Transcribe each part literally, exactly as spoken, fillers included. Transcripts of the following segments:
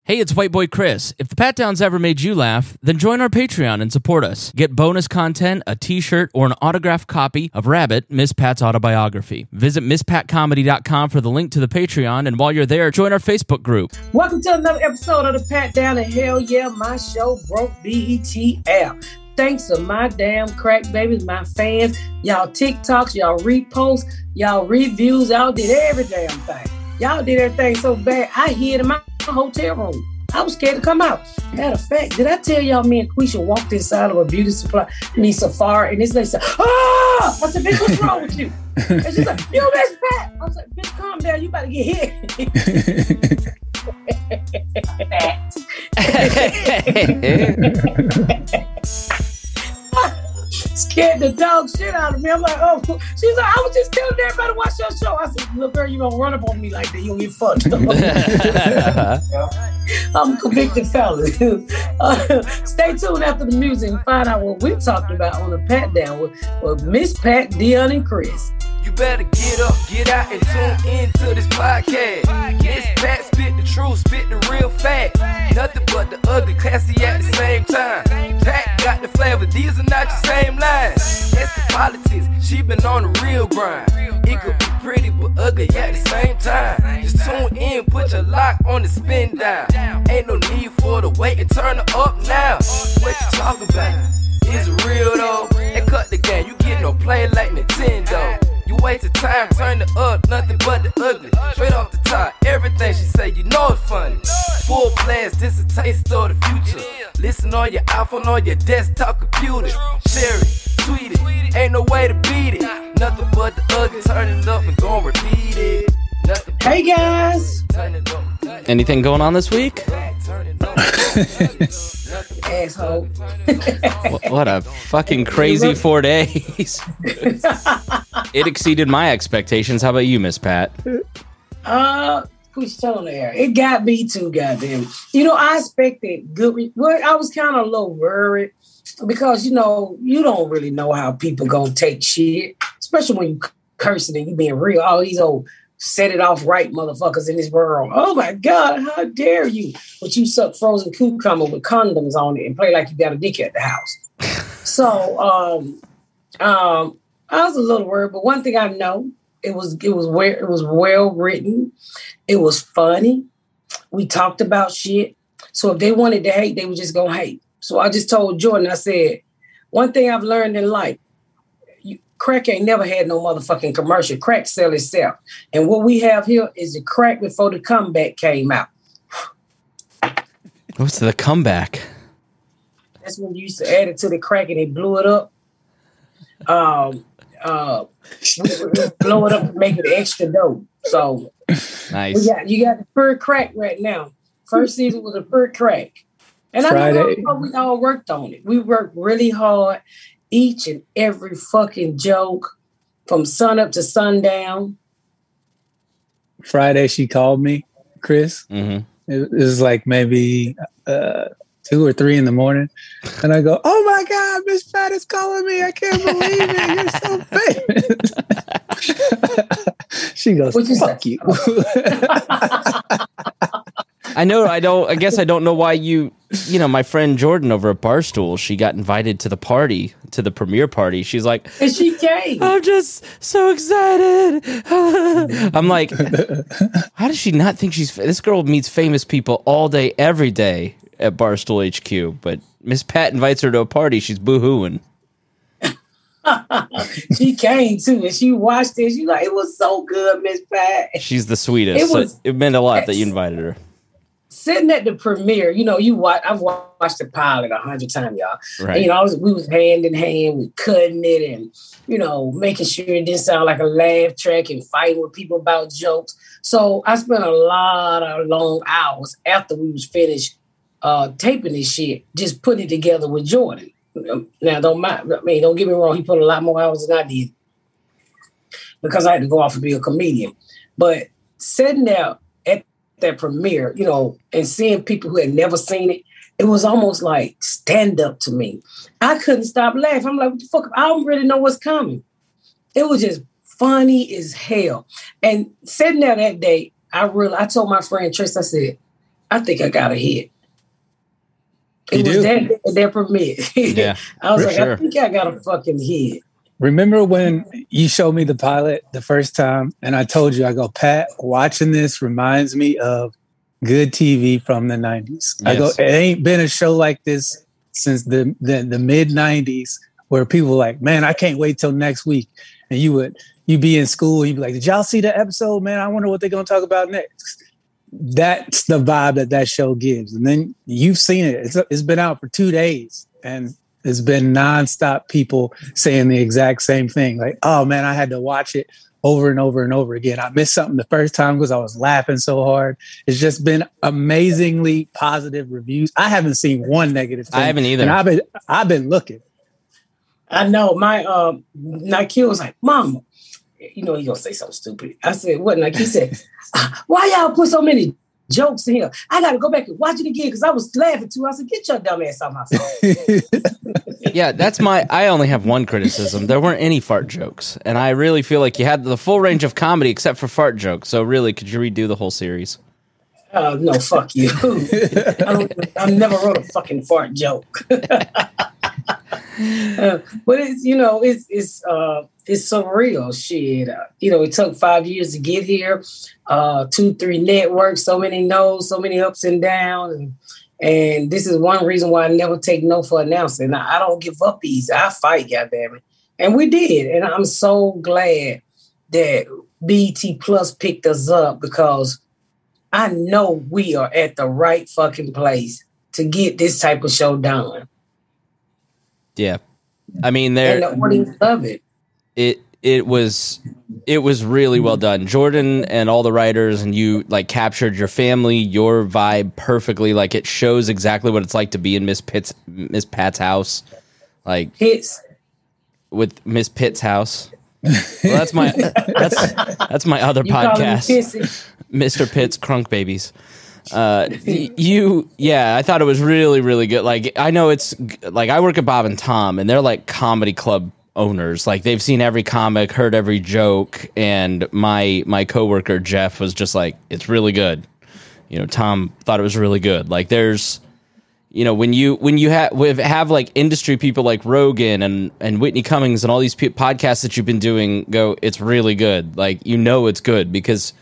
Hey, it's White Boy Chris. If the Pat Downs ever made you laugh, then join our Patreon and support us. Get bonus content, a t-shirt, or an autographed copy of Rabbit, Miss Pat's autobiography. Visit miss pat comedy dot com for the link to the Patreon, and while you're there, join our Facebook group. Welcome to another episode of the Pat Down, and hell yeah, my show broke B E T L. Thanks to my damn crack babies, my fans, y'all TikToks, y'all reposts, y'all reviews, y'all did every damn thing. Y'all did everything so bad, I hid in my hotel room. I was scared to come out. Matter of fact, did I tell y'all me and Quisha walked inside of a beauty supply in the Safari, and this lady said, ah! I said, bitch, what's wrong with you? And she's like, you Miss Pat. I was like, bitch, calm down, you about to get hit. Scared the dog shit out of me. I'm like, oh, she's like, I was just telling everybody to watch your show. I said, look, girl, you don't run up on me like that. You'll get fucked. I'm a convicted felon. Uh, stay tuned after the music and find out what we're talking about on the Pat Down with, with Miss Pat, Dion, and Chris. You better get up, get out, and tune into this podcast. Miss Pat spit the truth, spit the real fact. Nothing but the ugly, classy at the same time. Pat got the flavor, these are not your same lines. That's the politics, she been on the real grind. It could be pretty but ugly at the same time. Just tune in, put your lock on the spin down. Ain't no need for the wait and turn it up now. What you talking about? Is it real though? And cut the game, you get no play like Nintendo. You wasted time, turn it up, nothing but the ugly. Straight off the top, everything she say, you know it's funny. Full blast, this a taste of the future. Listen on your iPhone, on your desktop computer. Share it, tweet it, ain't no way to beat it. Nothing but the ugly, turn it up and gon' repeat it. Hey guys. Anything going on this week? Asshole. What a fucking crazy four days. It exceeded my expectations. How about you, Miss Pat? Uh, who's telling there? It got me too, goddamn. You know, I expected good. Re- well, I was kind of a little worried because, you know, you don't really know how people gonna take shit, especially when you cursing and you being real. All these old set it off right motherfuckers in this world. Oh my God, how dare you? But you suck frozen cucumber with condoms on it and play like you got a dick at the house. So um, um, I was a little worried, but one thing I know, it was it was where it was well written. It was funny. We talked about shit. So if they wanted to hate, they were just gonna hate. So I just told Jordan, I said, one thing I've learned in life, crack ain't never had no motherfucking commercial. Crack sell itself. And what we have here is the crack before the comeback came out. What's the comeback? That's when you used to add it to the crack and they blew it up. Um, uh, we, we blow it up and make it extra dope. So nice. We got, you got the pure crack right now. First season was a pure crack. And Friday. I know we all worked on it. We worked really hard. Each and every fucking joke from sun up to sundown. Friday, she called me, Chris. Mm-hmm. It, it was like maybe uh, two or three in the morning. And I go, oh my God, Miss Pat is calling me. I can't believe it. You're so famous. She goes, What'd you fuck say? you. I know, I don't, I guess I don't know why you, you know, my friend Jordan over at Barstool, she got invited to the party, to the premiere party. She's like, And she came. I'm just so excited. I'm like, how does she not think she's, this girl meets famous people all day, every day at Barstool H Q, but Miss Pat invites her to a party. She's boo-hooing. She came too, and she watched it. She like, it was so good, Miss Pat. She's the sweetest. It was- so it meant a lot that you invited her. Sitting at the premiere, you know, you watch. I've watched the pilot a hundred times, y'all. Right. And, you know, I was, we was hand in hand, we cutting it, and you know, making sure it didn't sound like a laugh track and fighting with people about jokes. So I spent a lot of long hours after we was finished uh, taping this shit, just putting it together with Jordan. Now, don't mind, I mean, don't get me wrong, he put a lot more hours than I did because I had to go off and be a comedian. But sitting there at that premiere, you know, and seeing people who had never seen it, it was almost like stand up to me. I couldn't stop laughing. I'm like, what the fuck? I don't really know what's coming. It was just funny as hell. And sitting there that day, I really, I told my friend Tris, I said, I think I got a hit. It You was do? that, that permit. Yeah, I was for like, sure. I think I got a fucking hit. Remember when you showed me the pilot the first time and I told you, I go, Pat, watching this reminds me of good T V from the nineties. I go, Yes. it ain't been a show like this since the, the, the mid nineties where people were like, man, I can't wait till next week. And you would, you'd be in school and you'd be like, did y'all see the episode, man? I wonder what they're going to talk about next. That's the vibe that that show gives. And then you've seen it. It's, it's been out for two days and it's been nonstop people saying the exact same thing. Like, oh man, I had to watch it over and over and over again. I missed something the first time because I was laughing so hard. It's just been amazingly positive reviews. I haven't seen one negative thing. I haven't either. And I've been, I've been looking. I know my um Nike was like, Mama, you know he gonna say something stupid. I said, what? Nike said, why y'all put so many jokes in here? I gotta go back and watch it again because I was laughing too. I said, get your dumb ass out my phone. Yeah, that's my. I only have one criticism. There weren't any fart jokes, and I really feel like you had the full range of comedy except for fart jokes. So really, could you redo the whole series? Uh, no, fuck you. I, don't, I never wrote a fucking fart joke. Uh, but it's, you know, it's it's uh it's surreal shit. Uh, you know, it took five years to get here. Uh, two, three networks, so many no's, so many ups and downs, and and this is one reason why I never take no for an ounce. And I, I don't give up easy. I fight, goddammit. And we did, and I'm so glad that B E T Plus picked us up because I know we are at the right fucking place to get this type of show done. Yeah, I mean, And there the audience love it. it it was it was really well done. Jordan and all the writers and you like captured your family, your vibe perfectly. Like it shows exactly what it's like to be in Miss Pitt's Miss Pat's house, like Hits. with Miss Pitt's house. Well, that's my that's that's my other You call them podcast, pissy. Mister Pitt's Crunk Babies. Uh, y- you, yeah, I thought it was really, really good. Like, I know it's like I work at Bob and Tom, and they're like comedy club owners. Like, they've seen every comic, heard every joke, and my my coworker Jeff was just like, "It's really good." You know, Tom thought it was really good. Like, there's, you know, when you when you have have like industry people like Rogan and and Whitney Cummings and all these pe- podcasts that you've been doing go, it's really good. Like, you know, it's good because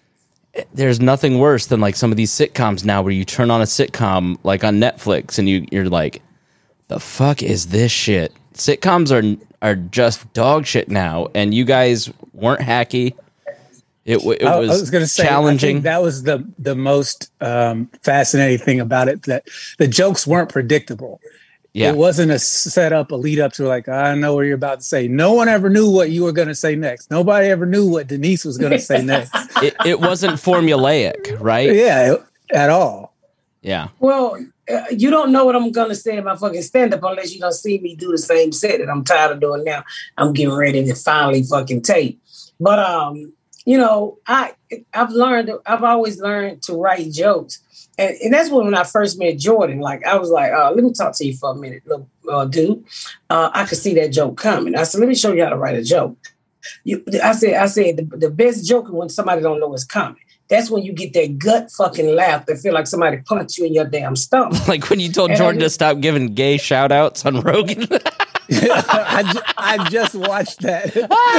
there's nothing worse than like some of these sitcoms now where you turn on a sitcom like on Netflix and you you're like, the fuck is this shit? Sitcoms are are just dog shit now, and you guys weren't hacky. It, w- it I, was, I was going to say, challenging. I think that was the the most um, fascinating thing about it, that the jokes weren't predictable. Yeah. It wasn't a setup, a lead up to like, I know what you're about to say. No one ever knew what you were going to say next. Nobody ever knew what Denise was going to say next. it, it wasn't formulaic, right? Yeah, at all. Yeah. Well, uh, you don't know what I'm going to say in my fucking stand-up unless you don't see me do the same set that I'm tired of doing now. I'm getting ready to finally fucking tape. But, um, you know, I, I've learned, I've always learned to write jokes. And, and that's when, when I first met Jordan, like, I was like, uh, let me talk to you for a minute, little uh, dude. Uh, I could see that joke coming. I said, let me show you how to write a joke. You, I said, I said, the, the best joke is when somebody don't know it's coming. That's when you get that gut fucking laugh that feel like somebody punched you in your damn stomach. Like when you told And Jordan I- to stop giving gay shout outs on Rogan. I, ju- I just watched that.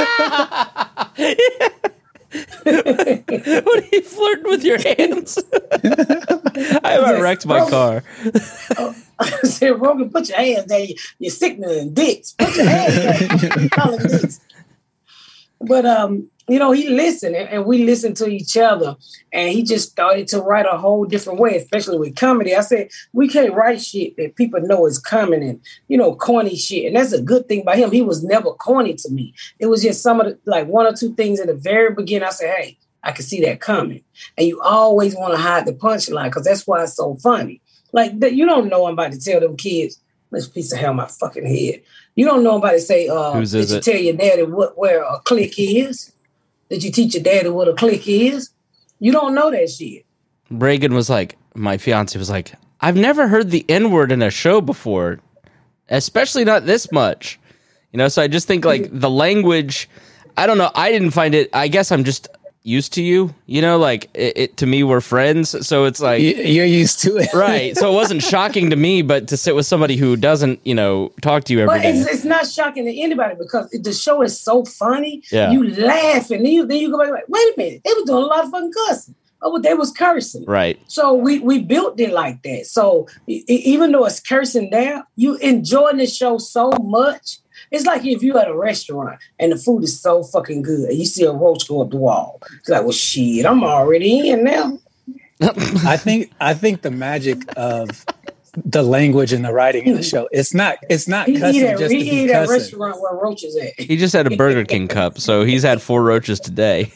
What are you flirting with your hands? I about wrecked my car. I said, Rogan, put your hands there. You're sickening dicks. Put your hands there. Call them dicks. But, um, you know, he listened and, and we listened to each other, and he just started to write a whole different way, especially with comedy. I said, we can't write shit that people know is coming and, you know, corny shit. And that's a good thing about him. He was never corny to me. It was just some of the, like one or two things in the very beginning. I said, hey, I can see that coming. And you always want to hide the punchline because that's why it's so funny. Like, that, you don't know I'm about to tell them kids, this piece of hell on my fucking head. You don't know I'm about to say, uh, Whose did is you it? tell your daddy what where a click is? Did you teach your daddy what a click is? You don't know that shit. Reagan was like, my fiance was like, I've never heard the N-word in a show before, especially not this much. You know, so I just think like the language, I don't know. I didn't find it, I guess I'm just used to you. You know, like it, it to me, we're friends, so it's like you're used to it, right? So it wasn't shocking to me, but to sit with somebody who doesn't, you know, talk to you every but day. It's, it's not shocking to anybody because the show is so funny. Yeah. You laugh and then you then you go back like, wait a minute, they were doing a lot of fucking cussing. Oh, but they was cursing. Right. So we we built it like that. So e- even though it's cursing there, you enjoy the show so much. It's like if you at a restaurant and the food is so fucking good and you see a roach go up the wall. It's like, well, shit, I'm already in now. I think I think the magic of the language and the writing in the show, it's not it's not He cussing eat at, just to he be eat at a cussing. restaurant where roaches at. He just had a Burger King cup, so he's had four roaches today.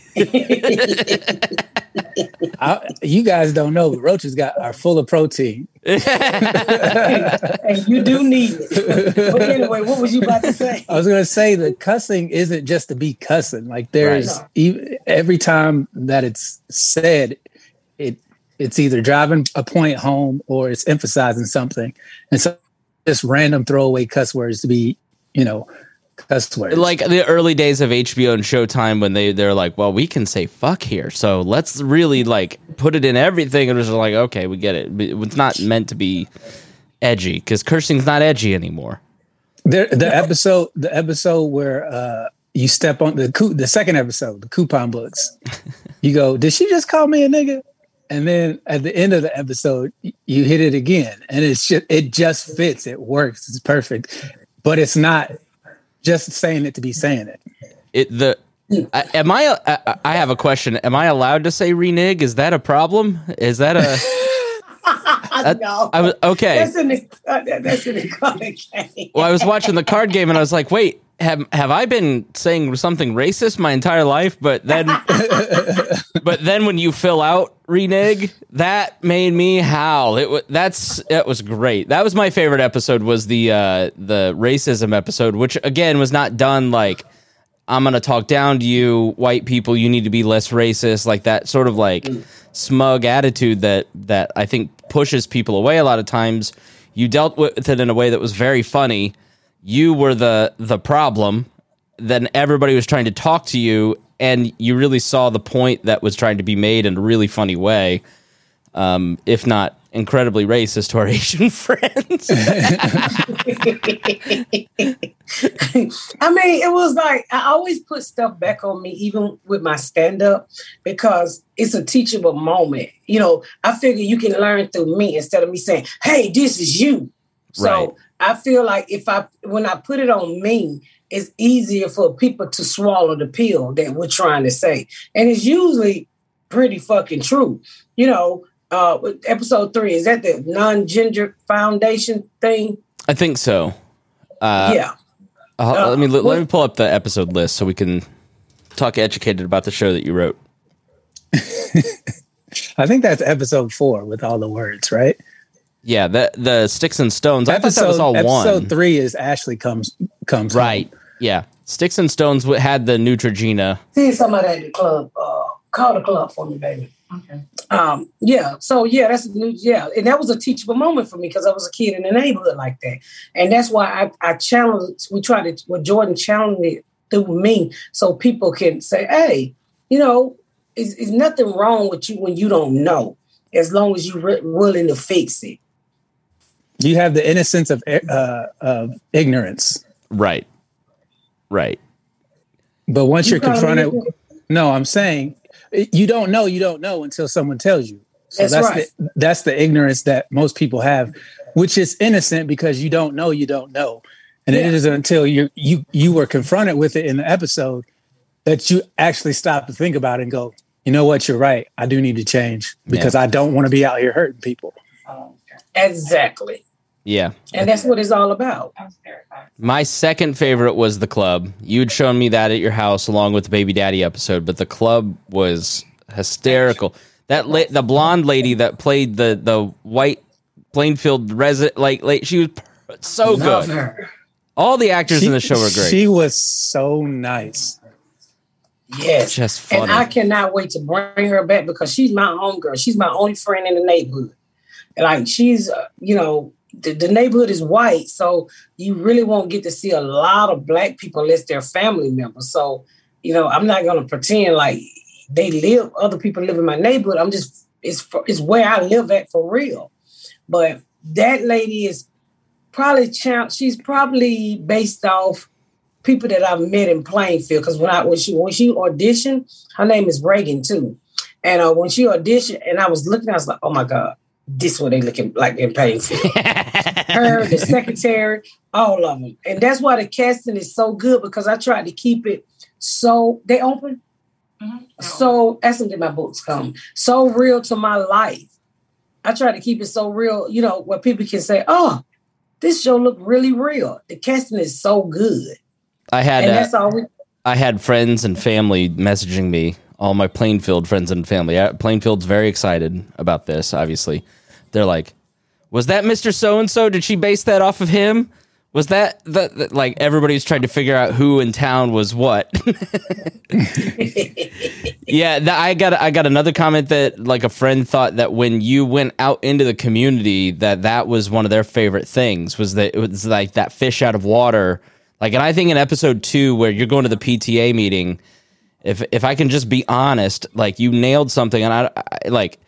I, you guys don't know, but roaches got are full of protein. And you do need it. But anyway, what was you about to say? I was going to say the cussing isn't just to be cussing. Like there's Right. e- every time that it's said, it it's either driving a point home or it's emphasizing something. And so just random throwaway cuss words to be, you know, cuss words. Like the early days of H B O and Showtime when they they're like, well, we can say fuck here, so let's really like put it in everything. And it was like, okay, we get it. It's not meant to be edgy because cursing's not edgy anymore. There, the episode, the episode where uh, you step on the coup, the second episode, the coupon books. You go, did she just call me a nigga? And then at the end of the episode, y- you hit it again, and it's just it just fits. It works. It's perfect, but it's not just saying it to be saying it. It the I, am I, I? I have a question. Am I allowed to say renege? Is that a problem? Is that a? I know. I was okay. That's in the uh, that's in the card game. Well, I was watching the card game and I was like, wait, have have I been saying something racist my entire life? But then, but then when you fill out renege, that made me howl. It was that's that was great. That was my favorite episode. Was the uh, the racism episode, which again was not done like I'm gonna talk down to you, white people. You need to be less racist, like that sort of like smug attitude that that I think pushes people away a lot of times. You dealt with it in a way that was very funny. You were the the problem. Then everybody was trying to talk to you, and you really saw the point that was trying to be made in a really funny way, um, if not incredibly racist to our Asian friends. I mean, it was like I always put stuff back on me, even with my stand-up, because it's a teachable moment. You know, I figure you can learn through me instead of me saying, hey, this is you. So Right. I feel like if I when I put it on me, it's easier for people to swallow the pill that we're trying to say. And it's usually pretty fucking true. You know, uh, with episode three, is that the non-gender foundation thing? I think so. Uh, yeah. Uh, Uh, let me let, what- me pull up the episode list so we can talk educated about the show that you wrote. I think that's episode four with all the words, right? Yeah, the the Sticks and Stones. I thought that was all episode one. three is Ashley comes comes home. Right. Yeah. Sticks and Stones w- had the Neutrogena. See somebody at the club. Uh, call the club for me, baby. Okay. Um, yeah. So yeah, that's new. Yeah, and that was a teachable moment for me because I was a kid in the neighborhood like that, and that's why I, I challenged. We tried to. Well, Jordan challenged it through me so people can say, "Hey, you know, is is nothing wrong with you when you don't know, as long as you're re- willing to fix it." You have the innocence of uh, of ignorance, Right. Right. but once You you're gotta confronted, be- no, I'm saying you don't know. You don't know until someone tells you. So That's that's right. the, that's the ignorance that most people have, which is innocent because you don't know. You don't know, and Yeah. it isn't until you you you were confronted with it in the episode that you actually stop to think about it and go, you know what, you're right. I do need to change because I don't want to be out here hurting people. Exactly, Yeah. and that's what it's all about. My second favorite was The Club. You'd shown me that at your house along with the Baby Daddy episode, but The Club was hysterical. That la- the blonde lady that played the the white Plainfield resident, like, like she was per- so Love good. her. All the actors in the show were great. She was so nice. Yes. Just funny. And I cannot wait to bring her back because she's my homegirl. She's my only friend in the neighborhood. Like she's, uh, you know, the, the neighborhood is white, so you really won't get to see a lot of black people unless they're family members. So, you know, I'm not going to pretend like they live, other people live in my neighborhood. I'm just, it's, for, it's where I live at for real. But that lady is probably, she's probably based off people that I've met in Plainfield. Because when I when she when she auditioned, her name is Reagan too. And uh, when she auditioned, and I was looking, I was like, oh my God, this is what they looking like in Plainfield. Her, the secretary, all of them. And that's why the casting is so good, because I tried to keep it so, they open? Mm-hmm. So, that's when my books come. So real to my life. I try to keep it so real, you know, where people can say, oh, this show looked really real. The casting is so good. I had and uh, that's all we- I had friends and family messaging me, all my Plainfield friends and family. Plainfield's very excited about this, obviously. They're like, was that Mister So-and-so? Did she base that off of him? Was that, the, the like, everybody's trying to figure out who in town was what. Yeah, th- I got I got another comment that, like, a friend thought that when you went out into the community, that that was one of their favorite things, was that it was like that fish out of water. Like, and I think in episode two, where you're going to the P T A meeting, if if I can just be honest, like, you nailed something, and I, I like,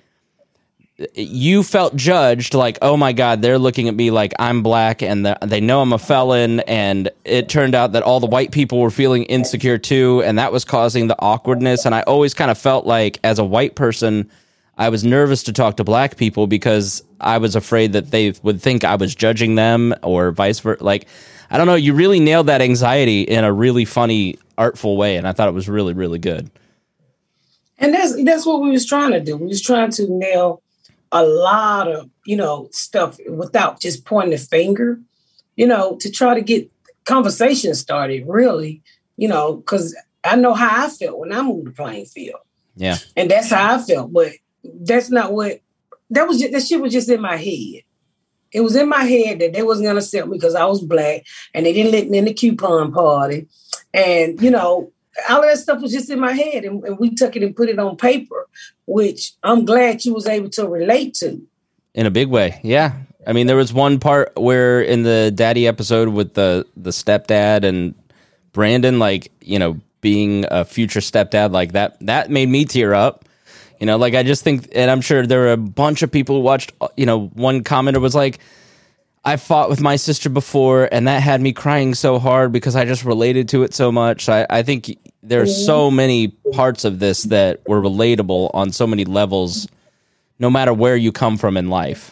you felt judged, like, oh my God, they're looking at me like I'm black, and they know I'm a felon, and it turned out that all the white people were feeling insecure too, and that was causing the awkwardness. And I always kind of felt like, as a white person, I was nervous to talk to black people because I was afraid that they would think I was judging them, or vice versa. Like, I don't know, you really nailed that anxiety in a really funny, artful way, and I thought it was really, really good. And that's that's what we was trying to do. We was trying to nail a lot of, you know, stuff without just pointing the finger, you know, to try to get conversation started, really, you know, because I know how I felt when I moved to Plainfield. Yeah. And that's how I felt. But that's not what, that was just, that shit was just in my head. It was in my head that they wasn't going to accept me because I was black, and they didn't let me in the coupon party. And, you know, all of that stuff was just in my head, and, and we took it and put it on paper, which I'm glad you was able to relate to. In a big way, yeah. I mean, there was one part where in the daddy episode with the, the stepdad and Brandon, like, you know, being a future stepdad, like that, that made me tear up. You know, like, I just think, and I'm sure there were a bunch of people who watched, you know, one commenter was like, I fought with my sister before, and that had me crying so hard because I just related to it so much. So I, I think there's so many parts of this that were relatable on so many levels, no matter where you come from in life.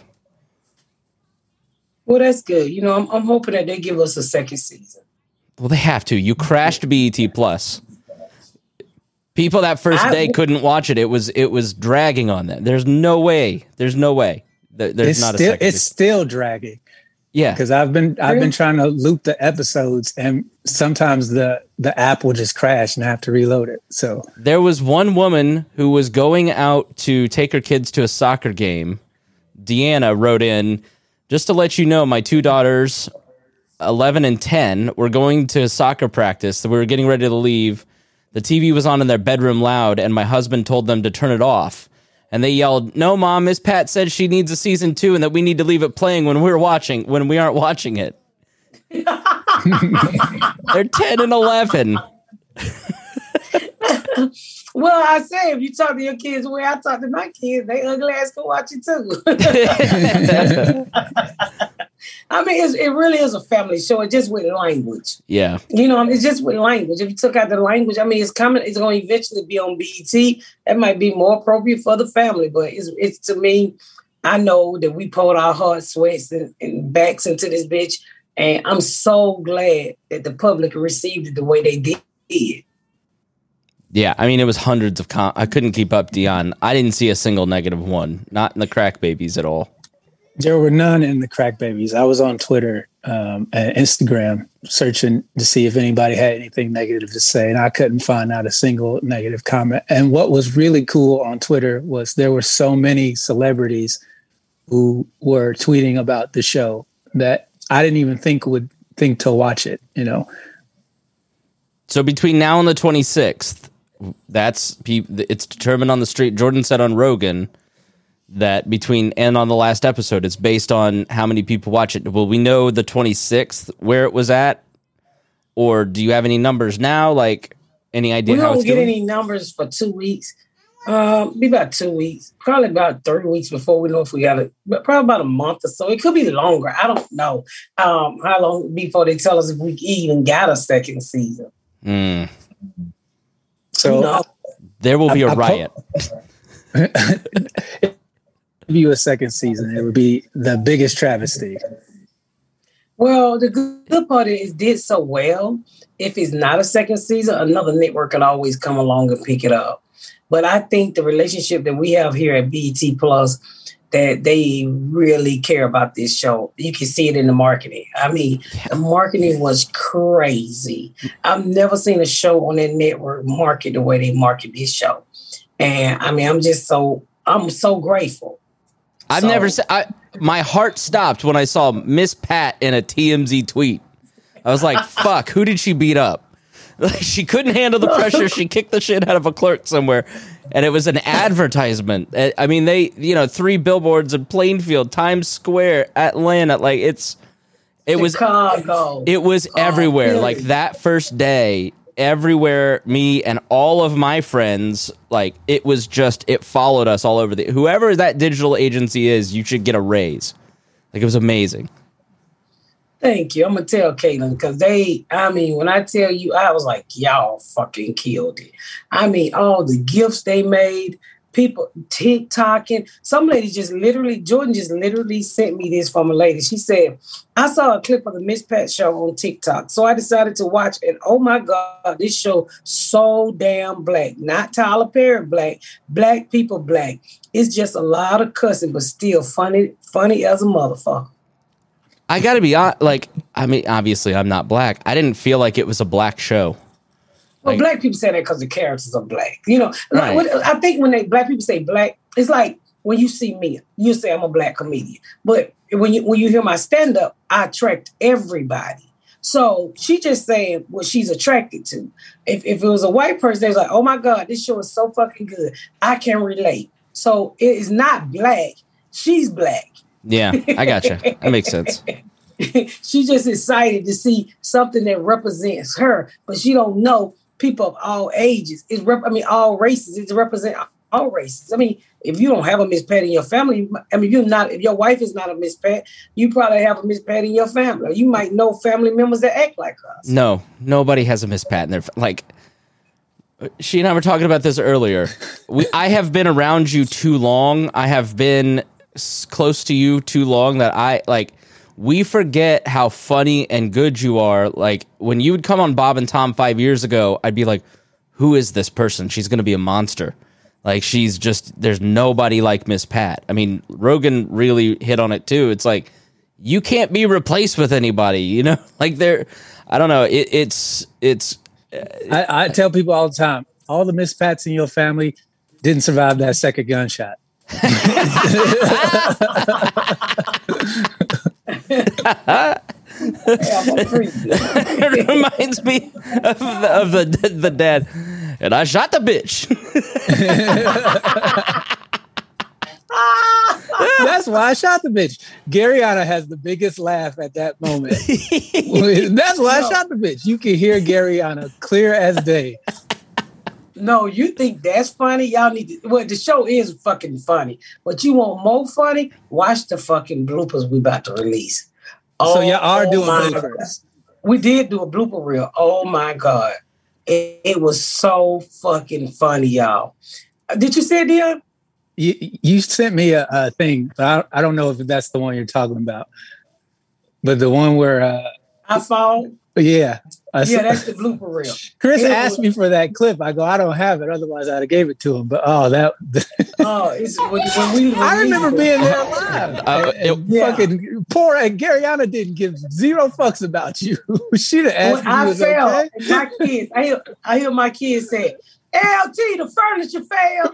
Well, that's good. You know, I'm, I'm hoping that they give us a second season. Well, they have to. You crashed B E T Plus. People that first I, day couldn't watch it. It was it was dragging on them. There's no way. There's no way. There's it's not still, a second It's season. still dragging. Yeah, because I've been I've been trying to loop the episodes, and sometimes the the app will just crash and I have to reload it. So there was one woman who was going out to take her kids to a soccer game. Deanna wrote in, just to let you know, my two daughters, eleven and ten, were going to soccer practice. So we were getting ready to leave. The T V was on in their bedroom loud, and my husband told them to turn it off. And they yelled, "No, Mom, Miss Pat said she needs a season two and that we need to leave it playing when we're watching, when we aren't watching it." They're ten and eleven. Well, I say, if you talk to your kids the way I talk to my kids, they ugly ass can watch it too. I mean, it's, it really is a family show. It's just with language. Yeah. You know, it's just with language. If you took out the language, I mean, it's coming. It's going to eventually be on B E T. That might be more appropriate for the family. But it's, it's to me, I know that we poured our heart, sweats, and, and backs into this bitch. And I'm so glad that the public received it the way they did. Yeah, I mean, it was hundreds of com- I couldn't keep up, Dion. I didn't see a single negative one. Not in the Crack Babies at all. There were none in the Crack Babies. I was on Twitter um, and Instagram searching to see if anybody had anything negative to say, and I couldn't find out a single negative comment. And what was really cool on Twitter was there were so many celebrities who were tweeting about the show that I didn't even think would think to watch it, you know. So between now and the twenty-sixth, that's it's determined on the street. Jordan said on Rogan that between and on the last episode, it's based on how many people watch it. Will we know the twenty-sixth where it was at? Or do you have any numbers now? Like Any idea we how don't it's get doing? any numbers for two weeks. Um, be about two weeks, probably about three weeks before we know if we got it. But probably about a month or so. It could be longer. I don't know um, how long before they tell us if we even got a second season. Mm. So No. There will be a I- I po- riot. If you a second season, it would be the biggest travesty. Well, the good, good part is it did so well. If it's not a second season, another network can always come along and pick it up. But I think the relationship that we have here at B E T Plus, that they really care about this show. You can see it in the marketing. I mean, the marketing was crazy. I've never seen a show on that network market the way they market this show. And I mean, I'm just so, I'm so grateful. I've So- never said, I, my heart stopped when I saw Miss Pat in a T M Z tweet. I was like, fuck, who did she beat up? Like, she couldn't handle the pressure. She kicked the shit out of a clerk somewhere. And it was an advertisement. I- I mean, they, you know, three billboards in Plainfield, Times Square, Atlanta. Like, it's, it was, Chicago. it was Oh, everywhere. really? Like, that first day, everywhere, me and all of my friends, like, it was just, it followed us all over the, whoever that digital agency is, you should get a raise. Like, it was amazing. Thank you. I'm gonna tell Caitlin because they, I mean, when I tell you, I was like, y'all fucking killed it. I mean, all the gifts they made, people TikToking. Some lady just literally, Jordan just literally sent me this from a lady. She said, I saw a clip of the Miss Pat show on TikTok. So I decided to watch it. Oh my God, this show so damn black. Not Tyler Perry black, black people black. It's just a lot of cussing, but still funny, funny as a motherfucker. I gotta be hon- like, I mean, obviously I'm not black. I didn't feel like it was a black show. Well, Like- black people say that because the characters are black. You know, like, Right. what- I think when they black people say black, it's like when you see me, you say I'm a black comedian. But when you when you hear my stand up, I attract everybody. So she just saying what she's attracted to. If if it was a white person, they're like, oh my God, this show is so fucking good. I can relate. So it is not black. She's black. Yeah, I gotcha. That makes sense. She's just excited to see something that represents her, but she don't know people of all ages. It's rep- I mean, all races. It represent all races. I mean, if you don't have a Miss Pat in your family, I mean, you're not. If your wife is not a Miss Pat, you probably have a Miss Pat in your family. Or you might know family members that act like us. No, nobody has a Miss Pat in their f- like. She and I were talking about this earlier. We, I have been around you too long. I have been s- close to you too long that I like. We forget how funny and good you are. Like when you would come on Bob and Tom five years ago, I'd be like, "Who is this person? She's going to be a monster." Like she's just there's nobody like Miss Pat. I mean, Rogan really hit on it too. It's like you can't be replaced with anybody. You know, like they're. I don't know. It, it's it's. I, I tell people all the time, all the Miss Pats in your family didn't survive that second gunshot. It reminds me of the, of the the dad, and I shot the bitch. That's why I shot the bitch. Garyana has the biggest laugh at that moment. That's why I shot the bitch. You can hear Garyana clear as day. No, you think that's funny? Y'all need to. Well, the show is fucking funny, but you want more funny? Watch the fucking bloopers we about to release. So y'all are doing my bloopers. God. We did do a blooper reel. Oh my God. It, it was so fucking funny, y'all. Uh, Did you see it, Dion? You, you sent me a, a thing, but I, I don't know if that's the one you're talking about. But the one where, uh, I fall. yeah. I Yeah, saw- that's the blooper reel. Chris It asked was- me for that clip. I go, I don't have it. Otherwise, I'd have gave it to him. But oh, that Oh, it's when, when we I remember released it. being there live. Uh, and, and yeah. fucking poor and Garyana didn't give zero fucks about you. She'd have asked When if you I was fell, okay. and my kids, I hear, I hear my kids say, L T, the furniture fell.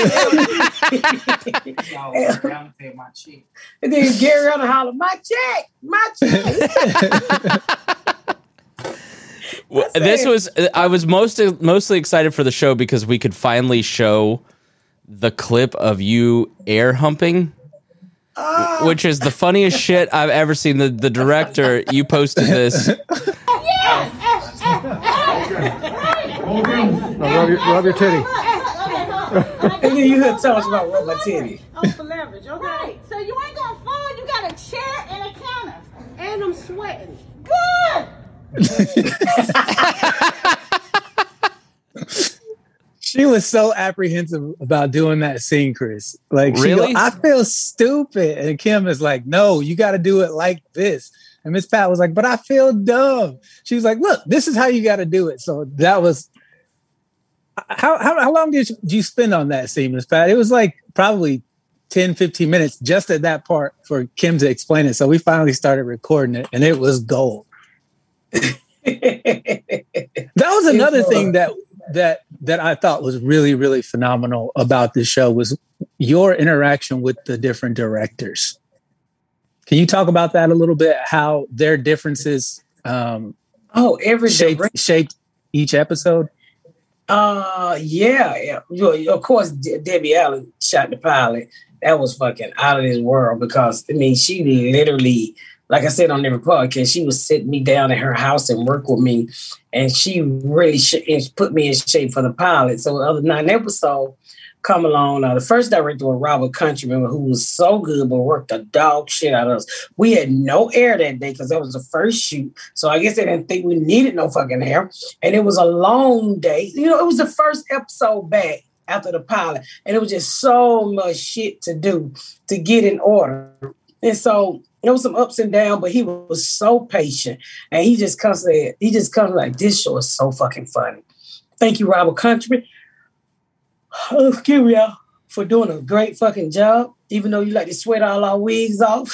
And then Gary on the holler, my check, my check. Well, this was I was most mostly excited for the show because we could finally show the clip of you air humping, Ah. which is the funniest shit I've ever seen. The the director, you posted this. Now rub your, rub your titty. And then you heard tell us about rub my titty. Oh, for leverage, okay. Right. So you ain't gonna fall. You got a chair and a counter. And I'm sweating. Good! She was so apprehensive about doing that scene, Chris. Like, she Really? go, I feel stupid. And Kim is like, no, you got to do it like this. And Miss Pat was like, but I feel dumb. She was like, look, this is how you got to do it. So that was, how, how, how long did you, did you spend on that scene, Miss Pat? It was like probably ten, fifteen minutes just at that part for Kim to explain it. So we finally started recording it and it was gold. That was another thing that that that I thought was really, really phenomenal about this show was your interaction with the different directors. Can you talk about that a little bit? How their differences um, oh, every shaped, direct- shaped each episode? Uh, yeah, yeah. You know, of course, De- Debbie Allen shot the pilot. That was fucking out of this world because I mean, she literally, like I said on every podcast, she was sitting me down at her house and work with me, and she really sh- put me in shape for the pilot. So the other nine episodes come along. Uh, the first director was Robert Countryman, who was so good but worked the dog shit out of us. We had no air that day because that was the first shoot. So I guess they didn't think we needed no fucking air. And it was a long day. You know, it was the first episode back after the pilot. And it was just so much shit to do to get in order. And so there was some ups and downs, but he was so patient. And he just comes there, he just comes like, this show is so fucking funny. Thank you, Robert Countryman. Oh, excuse me, y'all, for doing a great fucking job, even though you like to sweat all our wigs off.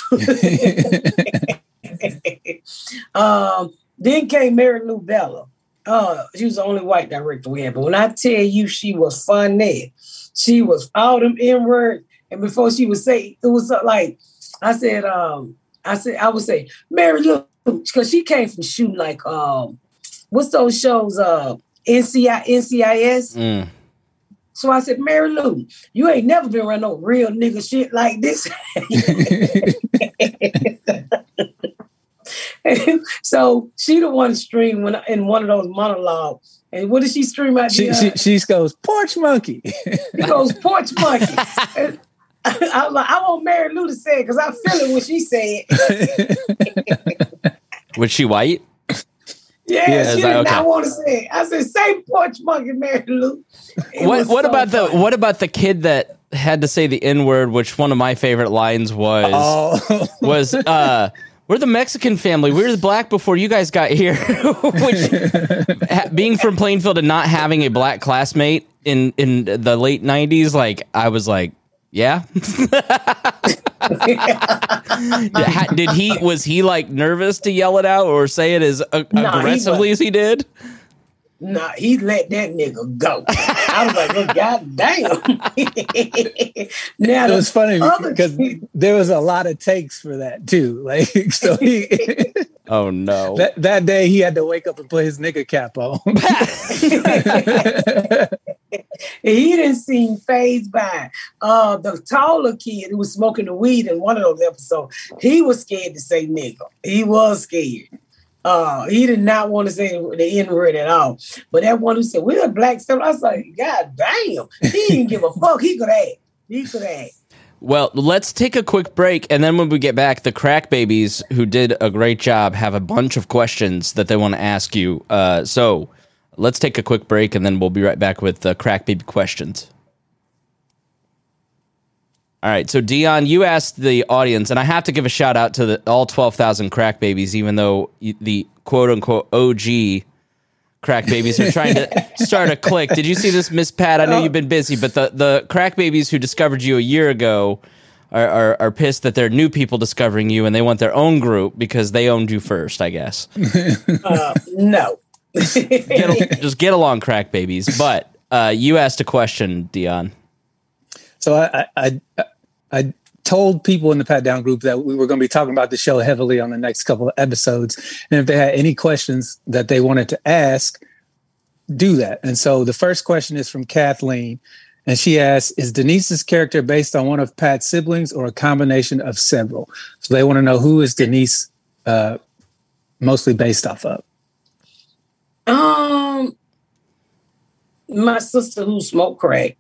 um, then came Mary Lou Bella. Uh, she was the only white director we had. But when I tell you she was funny, she was all them N-words. And before she would say, it was like, I said, um, I said, I would say, Mary Lou, because she came from shooting like, um, what's those shows, uh, N C I S? Mm. So I said, Mary Lou, you ain't never been around no real nigga shit like this. So she the one stream when in one of those monologues. And what did she stream out She, there? she, she goes, porch monkey. She goes, porch monkey. And I was like, I want Mary Lou to say it because I feel it when she say it. Was she white? Yeah, Yeah, she like, did okay. not want to say it. I said, say porch monkey, Mary Lou. It What was what so about the funny. what about the kid that had to say the N-word, which one of my favorite lines was Oh. was uh we're the Mexican family. We were the black before you guys got here. Which, ha- being from Plainfield and not having a black classmate in, in the late nineties, like, I was like, yeah. Ha- Did he, was he like nervous to yell it out or say it as uh, Nah, he aggressively as he did? Nah, he let that nigga go. I was like, well, God damn. Now, It was funny other because kid- there was a lot of takes for that too. Like, so he Oh no. that, that day he had to wake up and put his nigga cap on. he didn't seem phased by uh, the taller kid who was smoking the weed in one of those episodes. He was scared to say nigga. He was scared. Uh, he did not want to say the N-word at all. But that one who said, we're a black family, I was like, God damn. He didn't give a fuck. He could act. He could act. Well, let's take a quick break, and then when we get back, the Crack Babies, who did a great job, have a bunch of questions that they want to ask you. Uh, so let's take a quick break, and then we'll be right back with the Crack Baby questions. All right, so Dion, you asked the audience, and I have to give a shout out to the, all twelve thousand Crack Babies, even though the quote-unquote O G Crack Babies are trying to start a clique. Did you see this, Miss Pat? I know you've been busy, but the, the Crack Babies who discovered you a year ago are, are, are pissed that there are new people discovering you, and they want their own group because they owned you first, I guess. Uh, no. Get, just get along, Crack Babies. But uh, you asked a question, Dion. So I, I, I, I told people in the Pat Down group that we were going to be talking about the show heavily on the next couple of episodes. And if they had any questions that they wanted to ask, do that. And so the first question is from Kathleen. And she asks, is Denise's character based on one of Pat's siblings or a combination of several? So they want to know, who is Denise uh, mostly based off of? Um, my sister who smoked crack,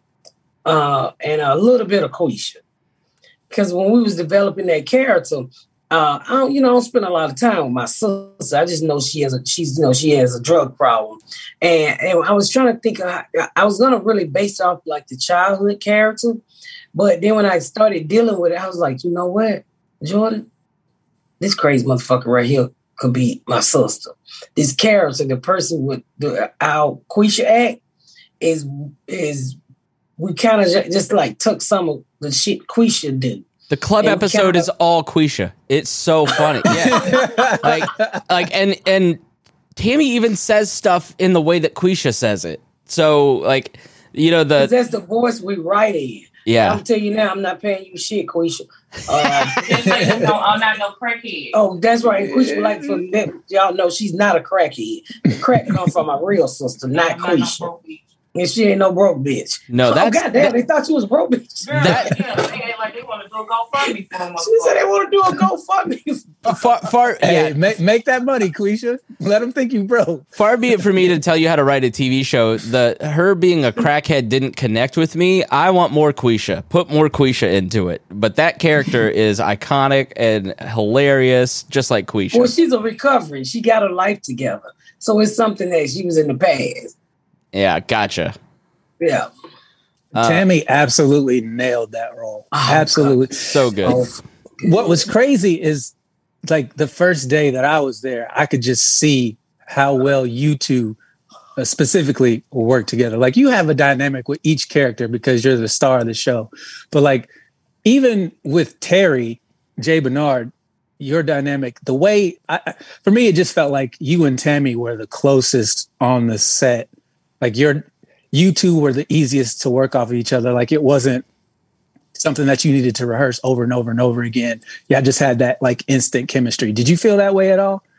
uh, and a little bit of Quisha. Because when we was developing that character, uh, I don't, you know, I don't spend a lot of time with my sister. I just know she has a, she's, you know, she has a drug problem, and, and I was trying to think of how, I was gonna really base off like the childhood character, but then when I started dealing with it, I was like, you know what, Jordan, this crazy motherfucker right here could be my sister. This character, the person with the our Quisha act, is is we kind of just, just like took some of the shit Quisha did. The club And episode kinda- is all Quisha. It's so funny. Yeah. like like and and Tammy even says stuff in the way that Quisha says it. So like, you know, the 'Cause that's the voice we write in. yeah. I'm telling you now, I'm not paying you shit, Quisha. Uh, It's like, no, I'm not no crackhead. oh, that's right. And Quisha, like for them, y'all know she's not a crackhead. The crack comes from my real sister, not I'm not no Quisha. broke bitch. And she ain't no broke bitch. No, oh, that's goddamn, that- they thought you was broke bitch. Girl, That- yeah, they act like they want to go GoFundMe for them. She said they want to do a GoFundMe. far far Hey, yeah. make, make that money, Quisha. Let them think you broke. Far be it for me to tell you how to write a T V show. The her being a crackhead didn't connect with me. I want more Quisha. Put more Quisha into it. But that character is iconic and hilarious, just like Quisha. Well, she's a recovery. She got her life together. So it's something that she was in the past. Yeah, gotcha. Yeah. Uh, Tammy absolutely nailed that role. Oh, absolutely. So good. Oh, What was crazy is like the first day that I was there, I could just see how well you two uh, specifically work together. Like you have a dynamic with each character because you're the star of the show. But like even with Terry, Jay Bernard, your dynamic, the way I, for me, it just felt like you and Tammy were the closest on the set. Like you're, you two were the easiest to work off of each other. Like it wasn't something that you needed to rehearse over and over and over again. Yeah, just had that like instant chemistry. Did you feel that way at all?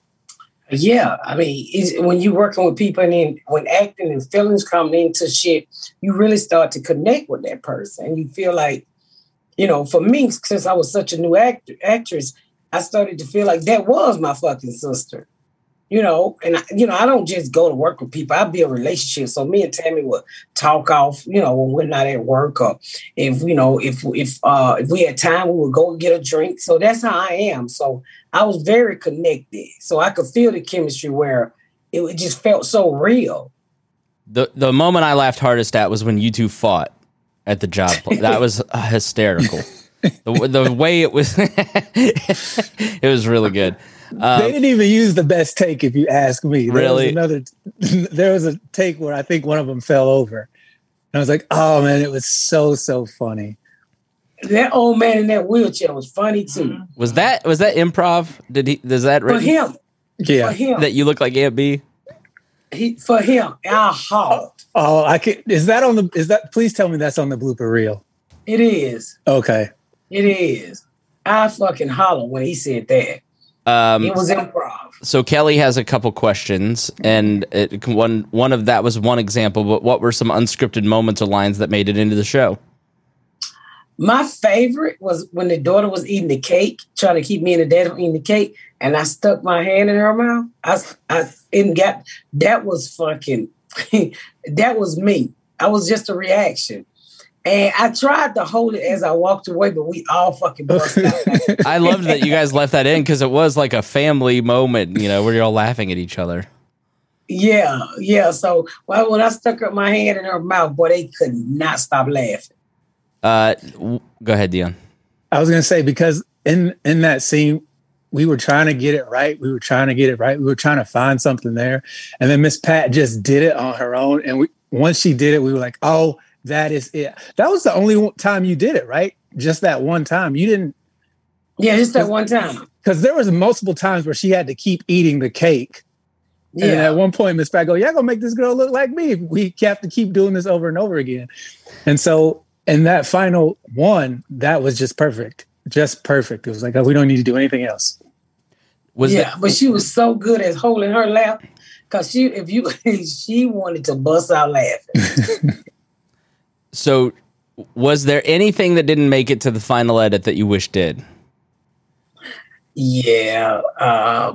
yeah. I mean, it's, when you're working with people and then when acting and feelings come into shit, you really start to connect with that person. And you feel like, you know, for me, since I was such a new act- actress, I started to feel like that was my fucking sister. You know, and I, you know, I don't just go to work with people. I build relationships. So me and Tammy would talk off, you know, when we're not at work, or if you know, if if uh if we had time, we would go and get a drink. So that's how I am. So I was very connected. So I could feel the chemistry where it, it just felt so real. The the moment I laughed hardest at was when you two fought at the job. pl- That was uh, hysterical. The, the way it was, it was really good. Um, They didn't even use the best take, if you ask me. There Really? was another. There was a take where I think one of them fell over, and I was like, "Oh man, it was so so funny." That old man in that wheelchair was funny too. was that was that improv? Did he? Does that For written him, Yeah. for him, that you look like Aunt B? he, for him, I halt. Oh, I can. Is that on the? Is that? Please tell me that's on the blooper reel. It is. Okay. It is. I fucking holler when he said that. Um, It was improv. so Kelly has a couple questions, and it, one one of that was one example. But what were some unscripted moments or lines that made it into the show? My favorite was when the daughter was eating the cake, trying to keep me and the dad from eating the cake, and I stuck my hand in her mouth. I, I and got that was fucking that was me. I was just a reaction. And I tried to hold it as I walked away, but we all fucking bust out. I loved that you guys left that in because it was like a family moment, you know, where you're all laughing at each other. Yeah, yeah. So well, when I stuck up my hand in her mouth, boy, they could not stop laughing. Uh, w- go ahead, Dion. I was gonna say because in in that scene, we were trying to get it right. We were trying to get it right. We were trying to find something there, and then Miss Pat just did it on her own. And we once she did it, we were like, "Oh, that is it." That was the only time you did it, right? Just that one time. You didn't, Yeah, just that one time. because there was multiple times where she had to keep eating the cake. And Yeah. at one point, Miss Pat go, "Y'all gonna make this girl look like me? We have to keep doing this over and over again." And so, in that final one, that was just perfect, just perfect. It was like, oh, we don't need to do anything else. Was yeah, that, but she was so good at holding her laugh because she, if you, she wanted to bust out laughing. so? Was there anything that didn't make it to the final edit that you wish did? Yeah, um,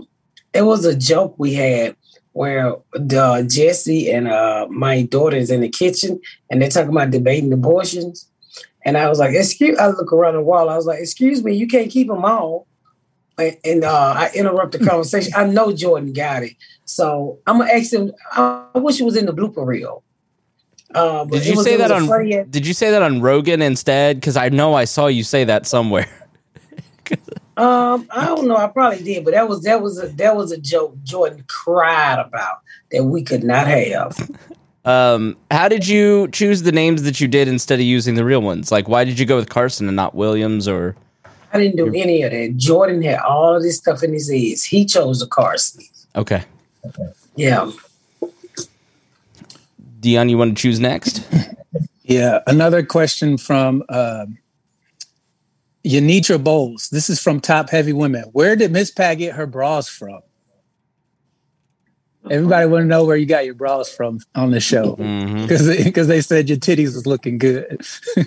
It was a joke we had where uh, Jesse and uh, my daughter is in the kitchen and they're talking about debating abortions. And I was like, excuse, I look around the wall. I was like, excuse me, you can't keep them all. And, and uh, I interrupt the conversation. I know Jordan got it. So I'm going to ask him. I wish it was in the blooper reel. Uh, did you was, say that on, funny, did you say that on Rogan instead? Because I know I saw you say that somewhere. um, I don't know. I probably did, but that was, that was a, that was a joke Jordan cried about that we could not have. Um, how did you choose the names that you did instead of using the real ones? Like, why did you go with Carson and not Williams? Or I didn't do any of that. Jordan had all of this stuff in his ears. He chose the Carson. Okay. Yeah. Dion, you want to choose next? Yeah. Another question from uh, Yanitra Bowles. This is from Top Heavy Women. Where did Miss Pat get her bras from? Everybody want to know where you got your bras from on the show because mm-hmm. because they said your titties was looking good.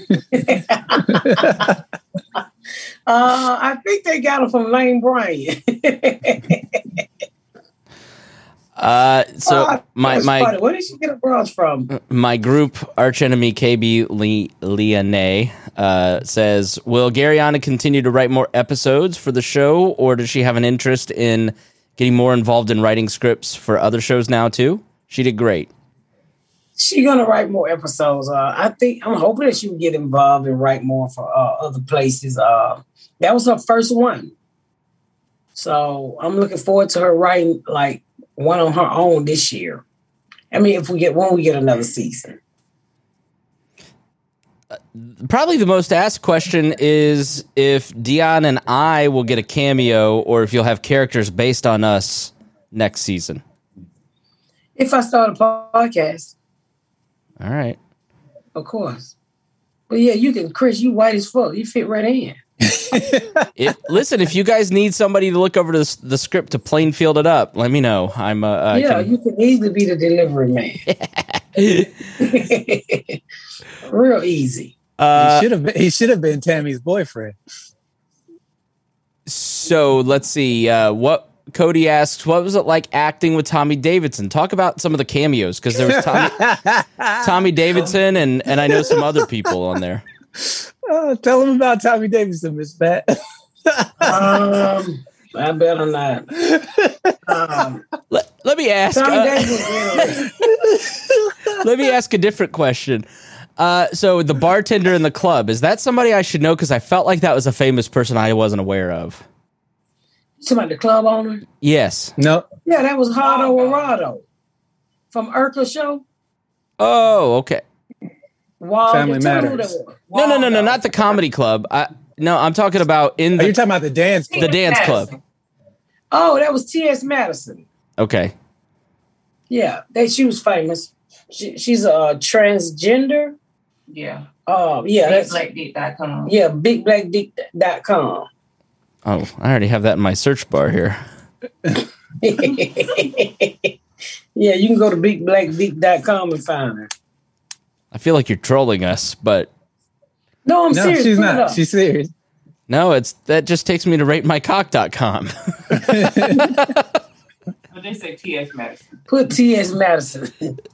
uh, I think they got them from Lane Bryant. uh, so oh, my my funny. Where did she get her bras from? My group archenemy K B Le- Leone uh, says, will Garyana continue to write more episodes for the show, or does she have an interest in getting more involved in writing scripts for other shows now too? She did great. She's gonna write more episodes. Uh, I think I'm hoping that she will get involved and write more for uh, other places. Uh, that was her first one, so I'm looking forward to her writing like one on her own this year. I mean, if we get when we get another season. Probably the most asked question is if Dion and I will get a cameo or if you'll have characters based on us next season. If I start a podcast. All right. Of course. But yeah, you can, Chris, you white as fuck. You fit right in. it, listen, if you guys need somebody to look over the, the script to plain field it up, let me know. I'm uh, Yeah, can... you can easily be the delivery man. Real easy. Uh, he should have been, he should have been Tammy's boyfriend. So let's see. Uh, what Cody asks, what was it like acting with Tommy Davidson? Talk about some of the cameos, because there was Tommy, Tommy Davidson and and I know some other people on there. Oh, tell him about Tommy Davidson, Miss Pat. um, I better not. Um, let, let me ask. Tommy Uh, Davidson. let me ask a different question. Uh, so the bartender in the club, is that somebody I should know? Because I felt like that was a famous person I wasn't aware of. You talking about the club owner? Yes. No. Yeah, that was Hardo Arado from Urkel Show. Oh, okay. Waldo, Family tell me who Matters. that was. No, no, no, no, Waldo. not the comedy club. I no, I'm talking about in Oh, the you're talking about the dance the club. dance club. Oh, that was T S Madison. Okay. Yeah, they, she was famous. She, she's a transgender. Yeah. Oh, yeah. Big That's, black dick dot com. yeah, big black dick dot com. Oh, I already have that in my search bar here. Yeah, you can go to big black dick dot com and find her. I feel like you're trolling us, but No, I'm No, serious. she's Put it not. up. She's serious. no, it's that just takes me to rate my cock dot com. But they say T S Madison. Put T S Madison.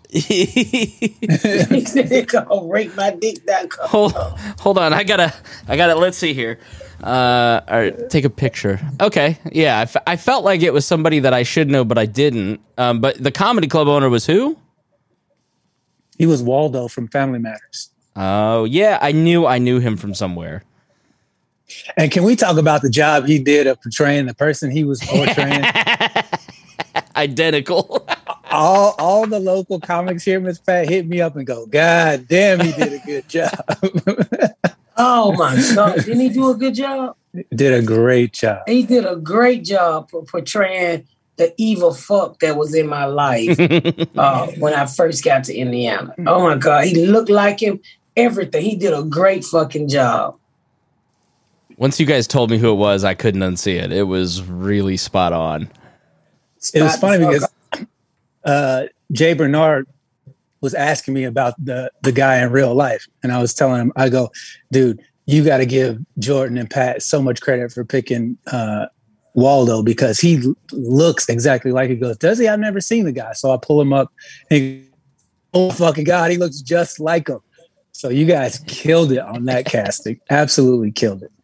He said, go rate my dick dot com. hold, hold on, I gotta, I gotta. Let's see here. Uh, all right, take a picture. Okay, yeah, I, f- I felt like it was somebody that I should know, but I didn't. Um, but the comedy club owner was who? He was Waldo from Family Matters. Oh, yeah, I knew, I knew him from somewhere. And can we talk about the job he did of portraying the person he was portraying? Identical. all all the local comics here, Miss Pat, hit me up and go, God damn, he did a good job. Oh my God. Didn't he do a good job? Did a great job. He did a great job for portraying the evil fuck that was in my life uh, when I first got to Indiana. Oh my God. He looked like him, everything. He did a great fucking job. Once you guys told me who it was, I couldn't unsee it. It was really spot on. It was Spot funny the because fuck uh, Jay Bernard was asking me about the, the guy in real life. And I was telling him, I go, dude, you got to give Jordan and Pat so much credit for picking uh, Waldo because he l- looks exactly like he goes, does he? I've never seen the guy. So I pull him up and he, oh fucking God, he looks just like him. So you guys killed it on that casting. Absolutely killed it.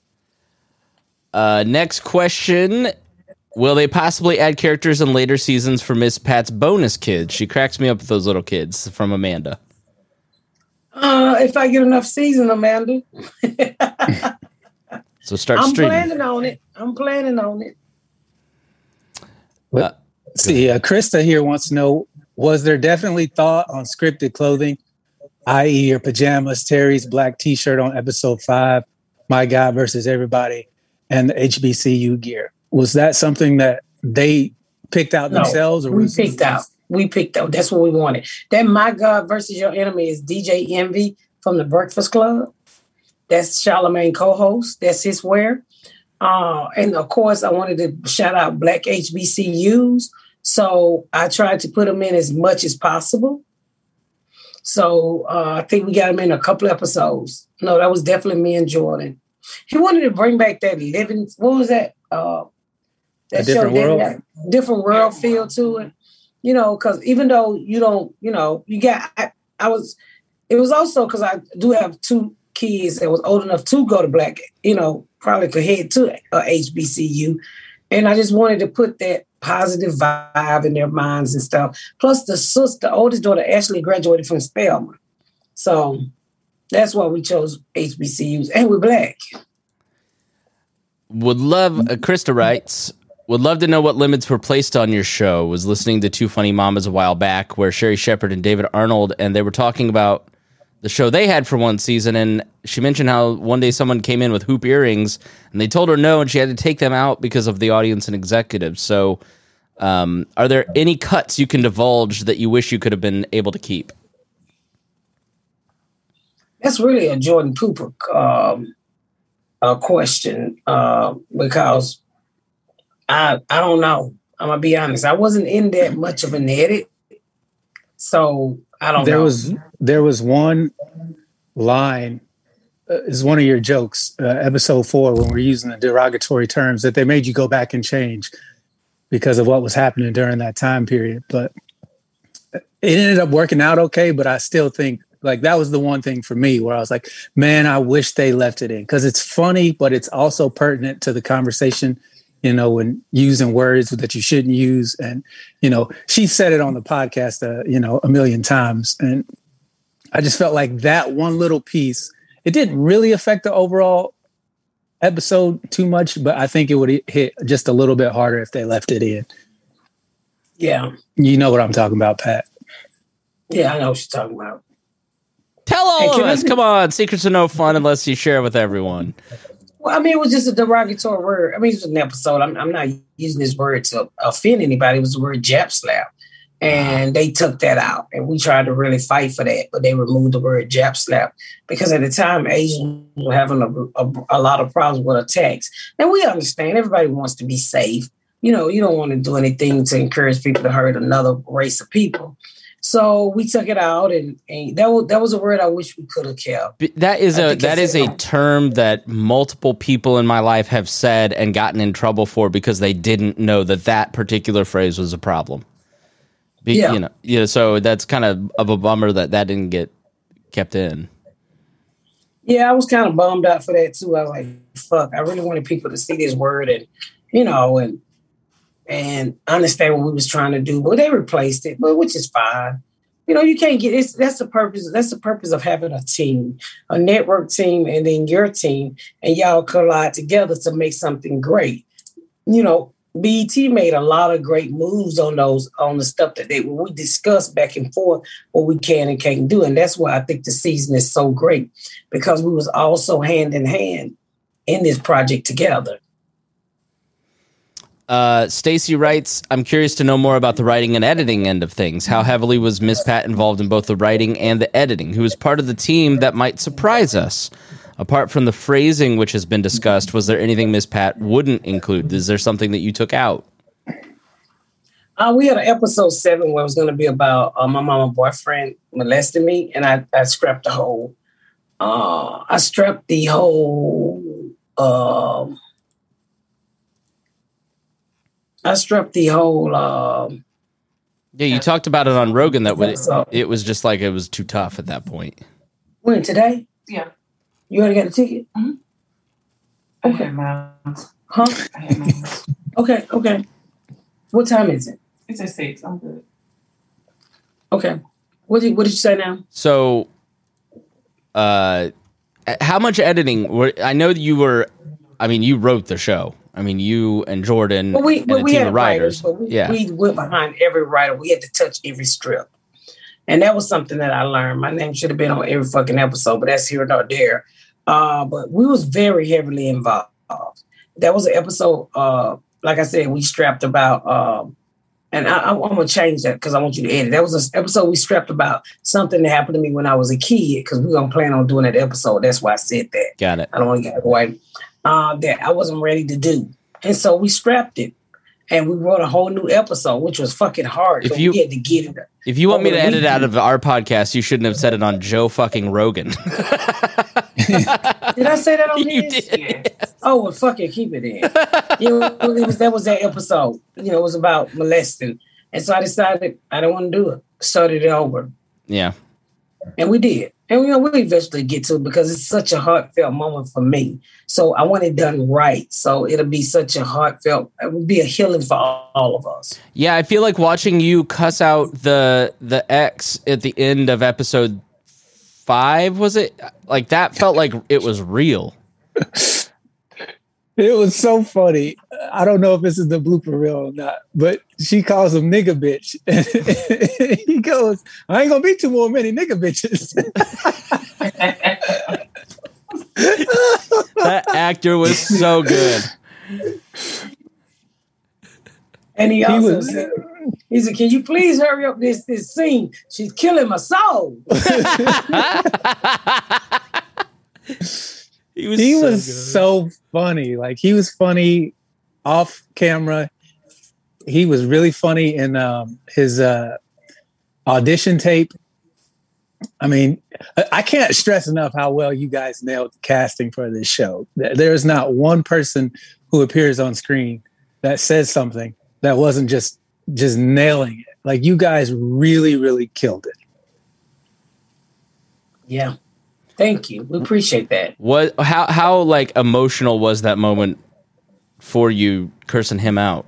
Uh, next question. Will they possibly add characters in later seasons for Miss Pat's bonus kids? She cracks me up with those little kids from Amanda. Uh, if I get enough season, Amanda. So start I'm streaming. planning on it. I'm planning on it. Well, see, uh, Krista here wants to know, was there definitely thought on scripted clothing, that is your pajamas, Terry's black t-shirt on episode five, My Guy versus Everybody, and the H B C U gear? Was that something that they picked out No, themselves? Or we was picked out. We picked out. That's what we wanted. That My God versus Your Enemy is D J Envy from the Breakfast Club. That's Charlamagne co-host. That's his wear. Uh, and of course, I wanted to shout out Black H B C Us. So I tried to put them in as much as possible. So uh, I think we got him in a couple episodes. No, that was definitely me and Jordan. He wanted to bring back that living. What was that? Uh, that A Different show, World? that different world feel to it. You know, because even though you don't, you know, you got. I, I was. It was also because I do have two kids that was old enough to go to Black. You know, probably could head to a H B C U, and I just wanted to put that positive vibe in their minds and stuff. Plus, the sister, the oldest daughter, Ashley graduated from Spelman, so that's why we chose H B C Us, and we're Black. Would love, uh, Krista writes, would love to know what limits were placed on your show. Was listening to Two Funny Mamas a while back where Sherry Shepherd and David Arnold, and they were talking about the show they had for one season, and she mentioned how one day someone came in with hoop earrings, and they told her no, and she had to take them out because of the audience and executives. So um, are there any cuts you can divulge that you wish you could have been able to keep? That's really a Jordan Cooper um, uh, question uh, because I I don't know. I'm gonna be honest. I wasn't in that much of an edit, so I don't there know. was there was one line uh, is one of your jokes, uh, episode four, when we're using the derogatory terms that they made you go back and change because of what was happening during that time period. But it ended up working out okay. But I still think like that was the one thing for me where I was like, man, I wish they left it in because it's funny, but it's also pertinent to the conversation. You know, when using words that you shouldn't use. And, you know, she said it on the podcast, uh, you know, a million times. And I just felt like that one little piece, it didn't really affect the overall episode too much, but I think it would hit just a little bit harder if they left it in. Yeah. You know what I'm talking about, Pat. Yeah, I know what you're talking about. Tell all Hey, of can I us. be- Come on. Secrets are no fun unless you share with everyone. Well, I mean, it was just a derogatory word. I mean, it was an episode. I'm, I'm not using this word to offend anybody. It was the word Jap slap. And they took that out. And we tried to really fight for that, but they removed the word Jap slap because at the time, Asians were having a, a, a lot of problems with attacks. And we understand everybody wants to be safe. You know, you don't want to do anything to encourage people to hurt another race of people. So we took it out, and, and that was that was a word I wish we could have kept. B- That is I a think that it's is a a- term that multiple people in my life have said and gotten in trouble for because they didn't know that that particular phrase was a problem. Be, Yeah. You know, you know, so that's kind of of a bummer that that didn't get kept in. Yeah, I was kind of bummed out for that too. I was like, fuck, I really wanted people to see this word and, you know, and and understand what we was trying to do. But they replaced it, but which is fine. You know, you can't get it's that's the purpose. That's the purpose of having a team, a network team, and then your team, and y'all collide together to make something great. You know, B E T made a lot of great moves on those on the stuff that they we discussed back and forth what we can and can't do, and that's why I think the season is so great because we was also hand in hand in this project together. Uh, Stacy writes, I'm curious to know more about the writing and editing end of things. How heavily was Miss Pat involved in both the writing and the editing? Who was part of the team that might surprise us? Apart from the phrasing, which has been discussed, was there anything Miss Pat wouldn't include? Is there something that you took out? Uh, we had an episode seven where it was going to be about uh, my mama boyfriend molesting me, and I, I scrapped the whole. Uh, I scrapped the whole. Um, I struck the whole. Um, Yeah, you talked about it on Rogan that was, episode. it was just like it was too tough at that point. When today? Yeah. You already got a ticket? I had mine. Huh? I had mine. Okay, okay. What time is it? It's at six. I'm good. Okay. What did What did you say now? So, uh, how much editing? Were, I know that you were. I mean, you wrote the show. I mean, you and Jordan Well, we and well, a we team had of writers, writers. but we, yeah, we went behind every writer. We had to touch every strip, and that was something that I learned. My name should have been on every fucking episode, but that's here nor there. Uh, but we was very heavily involved. That was an episode. Uh, like I said, we strapped about. Um, And I, I, I'm going to change that because I want you to edit. That was an episode we strapped about something that happened to me when I was a kid because we're going to plan on doing that episode. That's why I said that. got it. I don't want to get it away. Uh, that I wasn't ready to do. And so we strapped it. And we wrote a whole new episod, which was fucking hard. If So you- we had to get it. If you want me over to the edit weekend. out of our podcast, you shouldn't have said it on Joe fucking Rogan. Did I say that on You this? did. Yeah. Oh, well, fuck it. Keep it in. You know, it was, that was that episode. You know, it was about molesting. And so I decided I don't want to do it. Started it over. Yeah. And we did. And you know, we'll eventually get to it because it's such a heartfelt moment for me. So I want it done right. So it'll be such a heartfelt, it will be a healing for all, all of us. Yeah, I feel like watching you cuss out the the ex at the end of episode five, was it? Like that felt like it was real. It was so funny. I don't know if this is the blooper reel or not, but she calls him nigga bitch. He goes, I ain't gonna be too more many nigga bitches. That actor was so good. And he He also was- said, he said, can you please hurry up this, this scene? She's killing my soul. He was He so was good. so funny. Like he was funny off camera. He was really funny in um, his uh, audition tape. I mean, I- I can't stress enough how well you guys nailed the casting for this show. There- There's not one person who appears on screen that says something that wasn't just just nailing it. Like you guys really, really killed it. Yeah. Thank you. We appreciate that. What how how like emotional was that moment for you cursing him out?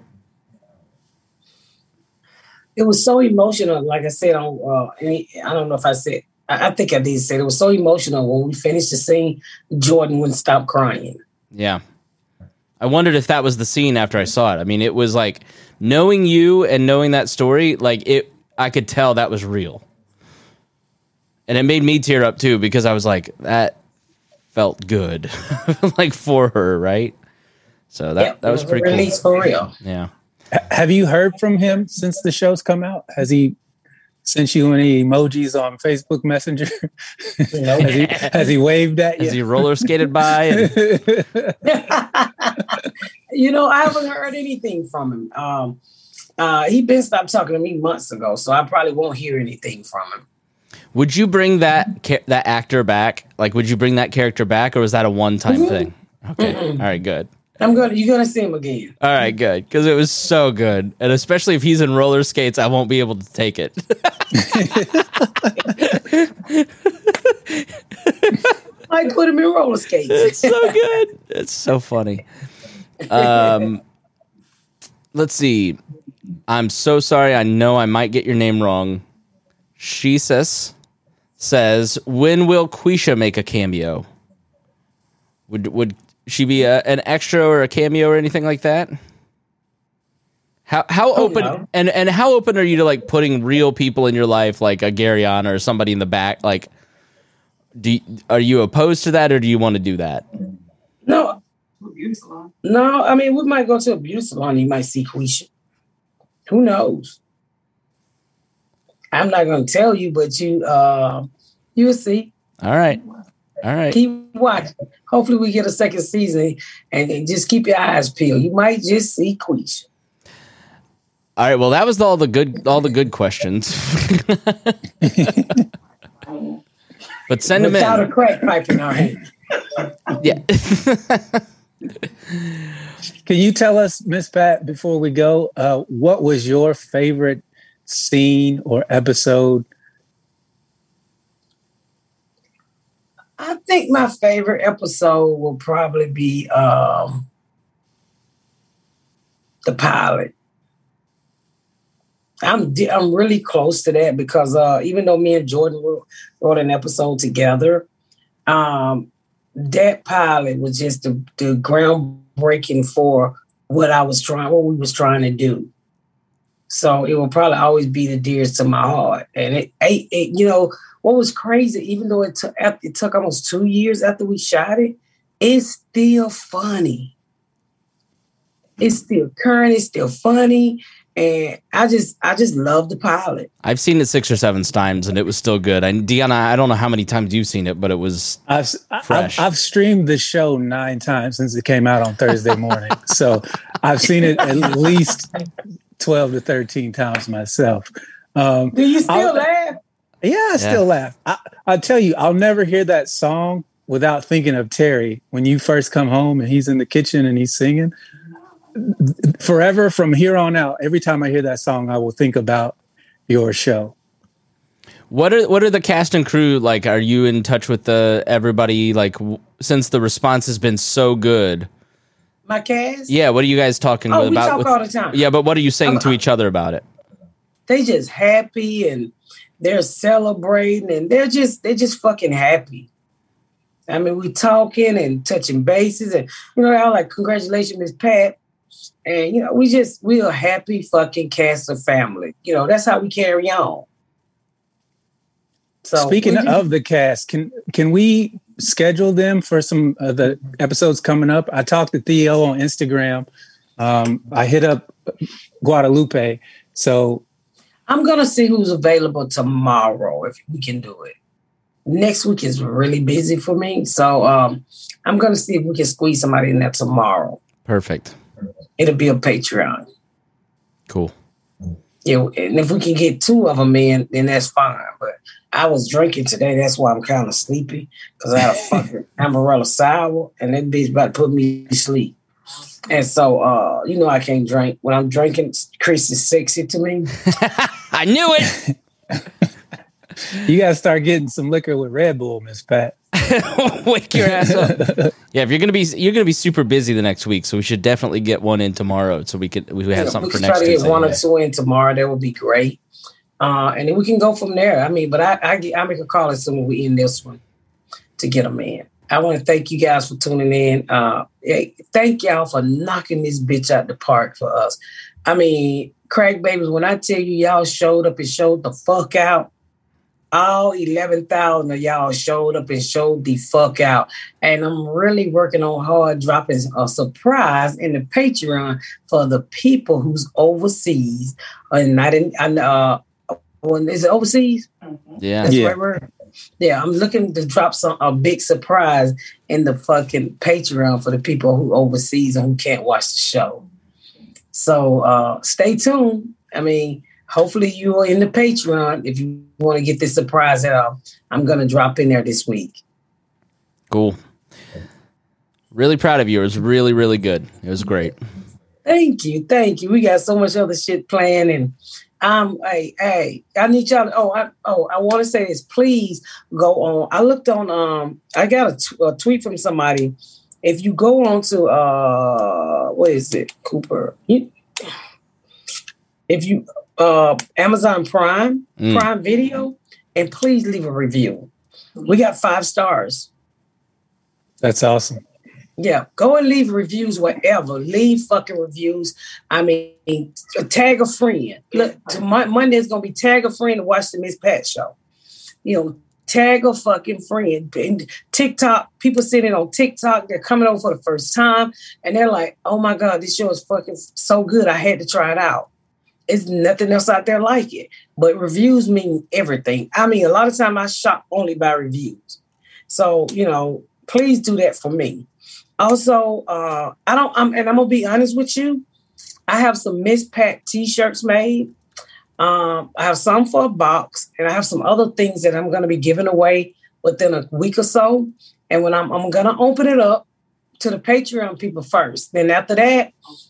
It was so emotional. Like I said, on uh, any, I don't know if I said, I, I think I did say it. It was so emotional when we finished the scene. Jordan wouldn't stop crying. Yeah. I wondered if that was the scene after I saw it. I mean, it was like knowing you and knowing that story, like it I could tell that was real. And it made me tear up too because I was like, that felt good. Like for her, right? So that, Yep, that was it pretty a release cool. for real. Yeah. H- Have you heard from him since the show's come out? Has he sent you any emojis on Facebook Messenger? No. has, he, has he waved at As he you? roller skated by and You know, I haven't heard anything from him. Um, uh, he been stopped talking to me months ago, so I probably won't hear anything from him. would you bring that ca- that actor back? Like, would you bring that character back, or was that a one time Mhm. thing? Okay, Mm-mm. all right, good. I'm gonna, you're gonna see him again. All right, good, because it was so good, and especially if he's in roller skates, I won't be able to take it. I put him in roller skates. It's so good. It's so funny. Um, let's see. I'm so sorry. I know I might get your name wrong. She says, says, when will Quisha make a cameo? Would would she be a, an extra or a cameo or anything like that? How how Oh, open no. and and how open are you to like putting real people in your life, like a Garyana or somebody in the back? Like, do you, are you opposed to that, or do you want to do that? No, Beauty salon. no. I mean, we might go to a beauty salon. You might see Quisha. Who knows? I'm not gonna tell you, but you, uh, you'll see. All right, all right. Keep watching. Hopefully, we get a second season, and, and just keep your eyes peeled. You might just see Quisha. All right. Well, that was all the good, all the good questions. But send them Without a in. crack pipe in our hand. Yeah. Can you tell us, Miss Pat, before we go, uh, what was your favorite scene or episode? I think my favorite episode will probably be um, the pilot. I'm I'm really close to that because uh, even though me and Jordan wrote, wrote an episode together, um, that pilot was just the, the groundbreaking for what I was trying, what we was trying to do. So it will probably always be the dearest to my heart. And it, it, it you know, what was crazy, even though it took it took almost two years after we shot it, it's still funny. It's still current. It's still funny. And I just, I just love the pilot. I've seen it six or seven times, and it was still good. And Deanna, I don't know how many times you've seen it, but it was I've, fresh. I've, I've streamed the show nine times since it came out on Thursday morning. So I've seen it at least twelve to thirteen times myself. Um, Do you still I'll, laugh? Yeah, I still yeah. laugh. I, I tell you, I'll never hear that song without thinking of Terry when you first come home and he's in the kitchen and he's singing. Forever from here on out, every time I hear that song, I will think about your show. What are what are the cast and crew like? Are you in touch with the everybody? Like w- since the response has been so good, my cast. Yeah, what are you guys talking oh, about? We talk with, all the time. Yeah, but what are you saying I'm, to each other about it? They just happy and they're celebrating and they're just they're just fucking happy. I mean, we talking and touching bases and you know, I'm like, congratulations, Miss Pat. And, you know, we just, we are happy fucking cast of family. You know, that's how we carry on. So speaking just, of the cast, can can we schedule them for some of the episodes coming up? I talked to Theo on Instagram. Um, I hit up Guadalupe. So I'm going to see who's available tomorrow if we can do it. Next week is really busy for me. So um, I'm going to see if we can squeeze somebody in there tomorrow. Perfect. It'll be a Patreon. Cool. Yeah, and if we can get two of them in, then that's fine. But I was drinking today. That's why I'm kind of sleepy because I had a fucking Amaretto sour, and that bitch about to put me to sleep. And so, uh, you know, I can't drink. When I'm drinking, Chris is sexy to me. I knew it. You got to start getting some liquor with Red Bull, Miss Pat. Wake your ass up. Yeah, if you're gonna be you're gonna be super busy the next week, so we should definitely get one in tomorrow, so we could we have yeah, something we for next. next. Try to get one anyway. or two in tomorrow. That would be great, uh, and then we can go from there. I mean, but I I, get, I make a call as soon as we end this one to get them in. I want to thank you guys for tuning in. Uh, hey, thank y'all for knocking this bitch out the park for us. I mean, Crack Babies, when I tell you y'all showed up and showed the fuck out. All eleven thousand of y'all showed up and showed the fuck out. And I'm really working on hard dropping a surprise in the Patreon for the people who's overseas. And not in, uh, when is it overseas? Yeah. That's yeah. right word. Yeah, I'm looking to drop some a big surprise in the fucking Patreon for the people who overseas and who can't watch the show. So uh, stay tuned. I mean, hopefully you are in the Patreon if you want to get this surprise that uh, I'm going to drop in there this week. Cool. Really proud of you. It was really, really good. It was great. Thank you. Thank you. We got so much other shit planned. And um, hey, hey, I need y'all to, oh, I, oh, I want to say this. Please go on. I looked on, um, I got a, t- a tweet from somebody. If you go on to, uh, what is it, Cooper? You, if you, Uh, Amazon Prime, mm. Prime Video, and please leave a review. We got five stars. That's awesome. Yeah, go and leave reviews wherever. Leave fucking reviews. I mean, tag a friend. Look, to my, Monday is going to be tag a friend to watch the Miss Pat show. You know, tag a fucking friend. And TikTok, people seeing it on TikTok. They're coming over for the first time, and they're like, oh my God, this show is fucking so good. I had to try it out. It's nothing else out there like it. But reviews mean everything. I mean, a lot of time I shop only by reviews. So, you know, please do that for me. Also, uh, I don't, I'm, and I'm going to be honest with you. I have some Miss Pat t-shirts made. Um, I have some for a box, and I have some other things that I'm going to be giving away within a week or so. And when I'm, I'm going to open it up, to the Patreon people first. Then after that,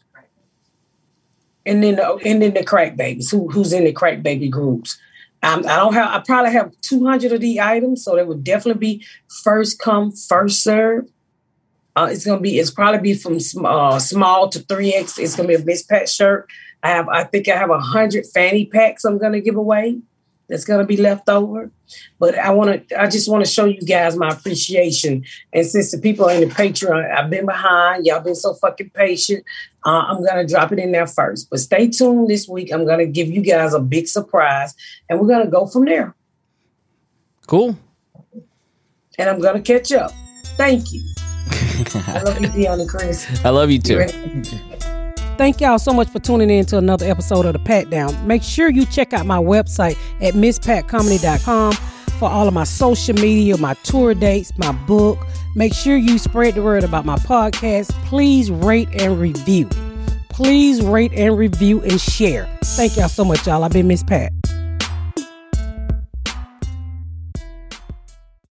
and then the, and then the crack babies, who who's in the crack baby groups. Um, I don't have. I probably have two hundred of the items, so they would definitely be first come, first serve. Uh, it's gonna be. It's probably be from uh, small to three X. It's gonna be a Miss Pat shirt. I have. I think I have a hundred fanny packs. I'm gonna give away. That's gonna be left over. But I want to. I just want to show you guys my appreciation. And since the people in the Patreon, I've been behind. Y'all been so fucking patient. Uh, I'm gonna drop it in there first. But stay tuned this week. I'm gonna give you guys a big surprise, and we're gonna go from there. Cool. And I'm gonna catch up. Thank you. I love you, Deanna and Chris. I love you too. Thank y'all so much for tuning in to another episode of The Pat Down. Make sure you check out my website at miss pat comedy dot com for all of my social media, my tour dates, my book. Make sure you spread the word about my podcast. Please rate and review. Please rate and review and share. Thank y'all so much, y'all. I've been Miss Pat.